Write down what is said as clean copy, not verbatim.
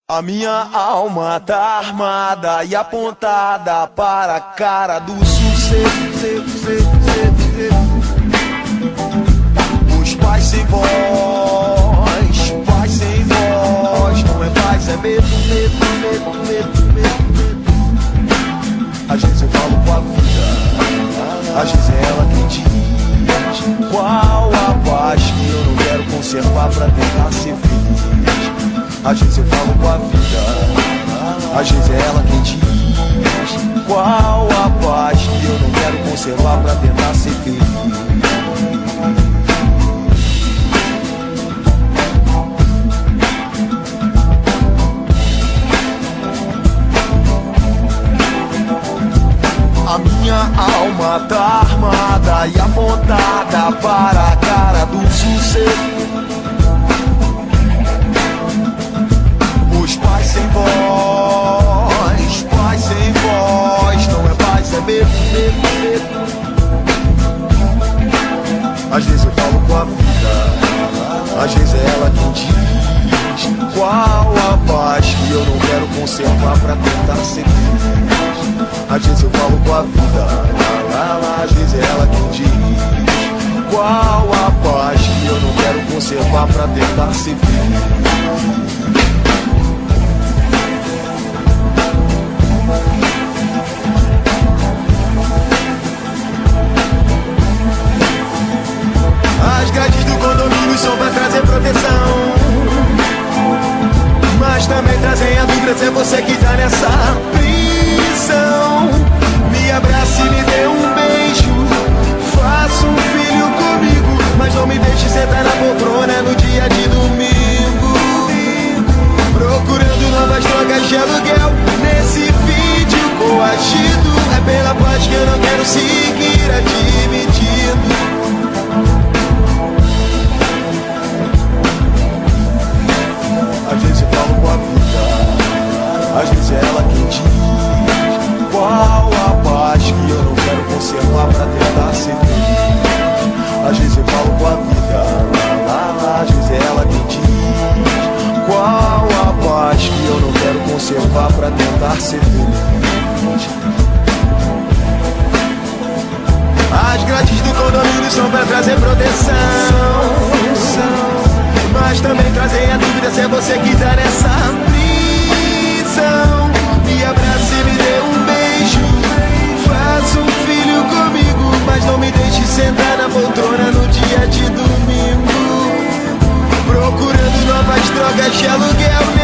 A minha alma tá armada e apontada para a cara do sucesso. Os pais sem voz, pais sem voz. Não é paz, é medo, medo, medo, medo, medo. Às vezes eu falo com a vida, às vezes é ela quem diz qual a paz que eu não quero conservar pra tentar ser feliz. Às vezes eu falo com a vida, às vezes é ela quem diz qual a paz que eu não quero conservar pra tentar ser feliz. A minha alma tá armada e apontada para a cara do sucesso. Os pais sem voz, pais sem voz. Não é paz, é medo, medo, medo. Às vezes eu falo com a vida, às vezes é ela quem diz qual a paz que eu não quero conservar pra tentar ser feliz. Às vezes eu falo com a vida, às vezes é ela quem diz qual a paz que eu não quero conservar pra tentar ser feliz. As grades do condomínio são pra trazer proteção, mas também trazem a dúvida se é você que tá nessa prisão. Me abrace e me dê um beijo, faça um filho comigo, mas não me deixe sentar na poltrona no dia de domingo, procurando novas drogas de aluguel nesse vídeo coagido. É pela paz que eu não quero seguir admitindo. Às vezes eu falo com a vida, às vezes é ela quem diz qual a paz que eu não quero conservar pra tentar ser feliz. Às vezes eu falo com a vida, às vezes é ela quem diz qual a paz que eu não quero conservar pra tentar ser feliz. As grades do condomínio são pra trazer proteção, mas também trazem a dúvida se é você que tá nessa prisão. Me abrace e me dê um beijo, faça um filho comigo, mas não me deixe sentar na poltrona no dia de domingo, procurando novas drogas de aluguel